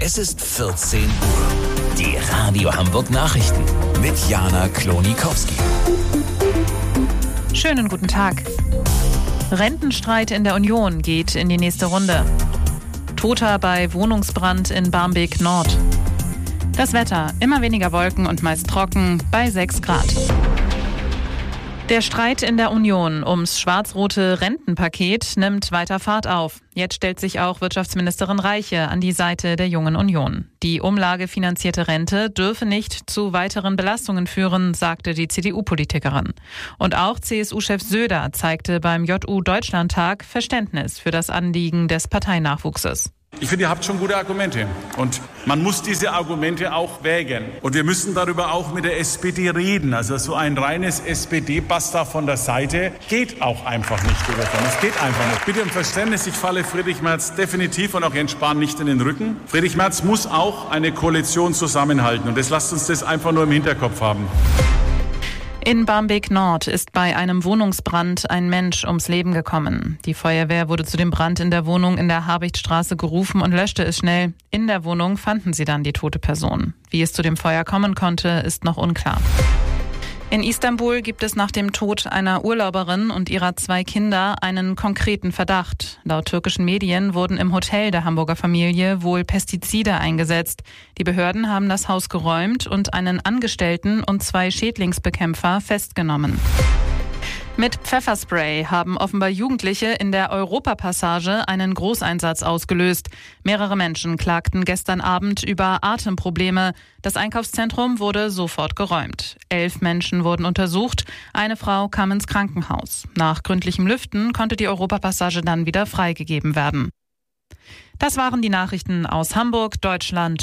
Es ist 14 Uhr. Die Radio Hamburg Nachrichten mit Jana Klonikowski. Schönen guten Tag. Rentenstreit in der Union geht in die nächste Runde. Toter bei Wohnungsbrand in Barmbek Nord. Das Wetter, immer weniger Wolken und meist trocken, bei 6 Grad. Der Streit in der Union ums schwarz-rote Rentenpaket nimmt weiter Fahrt auf. Jetzt stellt sich auch Wirtschaftsministerin Reiche an die Seite der Jungen Union. Die umlagefinanzierte Rente dürfe nicht zu weiteren Belastungen führen, sagte die CDU-Politikerin. Und auch CSU-Chef Söder zeigte beim JU-Deutschlandtag Verständnis für das Anliegen des Parteinachwuchses. Ich finde, ihr habt schon gute Argumente und man muss diese Argumente auch wägen. Und wir müssen darüber auch mit der SPD reden. Also so ein reines SPD-Basta von der Seite geht auch einfach nicht. Es geht einfach nicht. Bitte um Verständnis, ich falle Friedrich Merz definitiv und auch Jens Spahn nicht in den Rücken. Friedrich Merz muss auch eine Koalition zusammenhalten und lasst uns das einfach nur im Hinterkopf haben. In Barmbek Nord ist bei einem Wohnungsbrand ein Mensch ums Leben gekommen. Die Feuerwehr wurde zu dem Brand in der Wohnung in der Habichtstraße gerufen und löschte es schnell. In der Wohnung fanden sie dann die tote Person. Wie es zu dem Feuer kommen konnte, ist noch unklar. In Istanbul gibt es nach dem Tod einer Urlauberin und ihrer 2 Kinder einen konkreten Verdacht. Laut türkischen Medien wurden im Hotel der Hamburger Familie wohl Pestizide eingesetzt. Die Behörden haben das Haus geräumt und einen Angestellten und 2 Schädlingsbekämpfer festgenommen. Mit Pfefferspray haben offenbar Jugendliche in der Europapassage einen Großeinsatz ausgelöst. Mehrere Menschen klagten gestern Abend über Atemprobleme. Das Einkaufszentrum wurde sofort geräumt. 11 Menschen wurden untersucht. Eine Frau kam ins Krankenhaus. Nach gründlichem Lüften konnte die Europapassage dann wieder freigegeben werden. Das waren die Nachrichten aus Hamburg, Deutschland